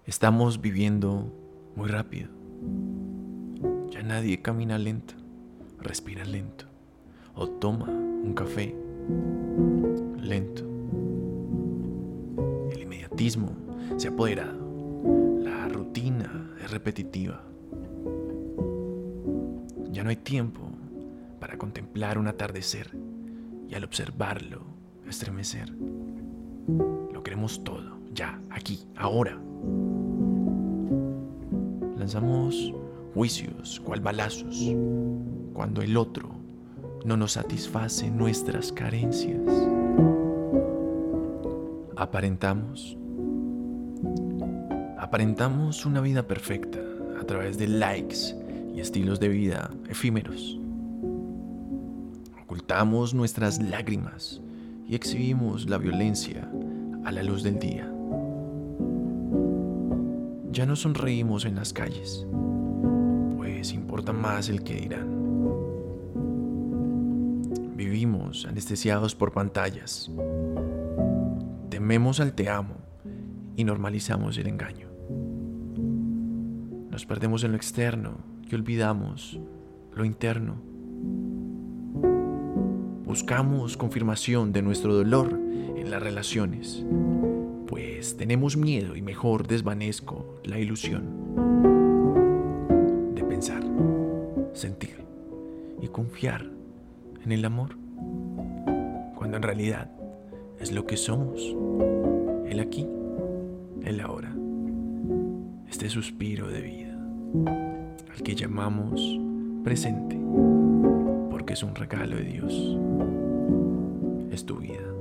Estamos viviendo muy rápido. Ya nadie camina lento, respira lento o toma un café lento. El inmediatismo se ha apoderado. La rutina es repetitiva. Ya no hay tiempo para contemplar un atardecer y al observarlo estremecer. Lo queremos todo, ya, aquí, ahora. Lanzamos juicios, cual balazos, cuando el otro no nos satisface nuestras carencias. Aparentamos una vida perfecta a través de likes y estilos de vida efímeros. Ocultamos nuestras lágrimas y exhibimos la violencia a la luz del día. Ya no sonreímos en las calles, pues importa más el que dirán. Vivimos anestesiados por pantallas. Tememos al te amo y normalizamos el engaño. Nos perdemos en lo externo y olvidamos lo interno. Buscamos confirmación de nuestro dolor en las relaciones, pues tenemos miedo y mejor desvanezco la ilusión de pensar, sentir y confiar en el amor, cuando en realidad es lo que somos, el aquí, el ahora, este suspiro de vida, al que llamamos presente, porque es un regalo de Dios, es tu vida.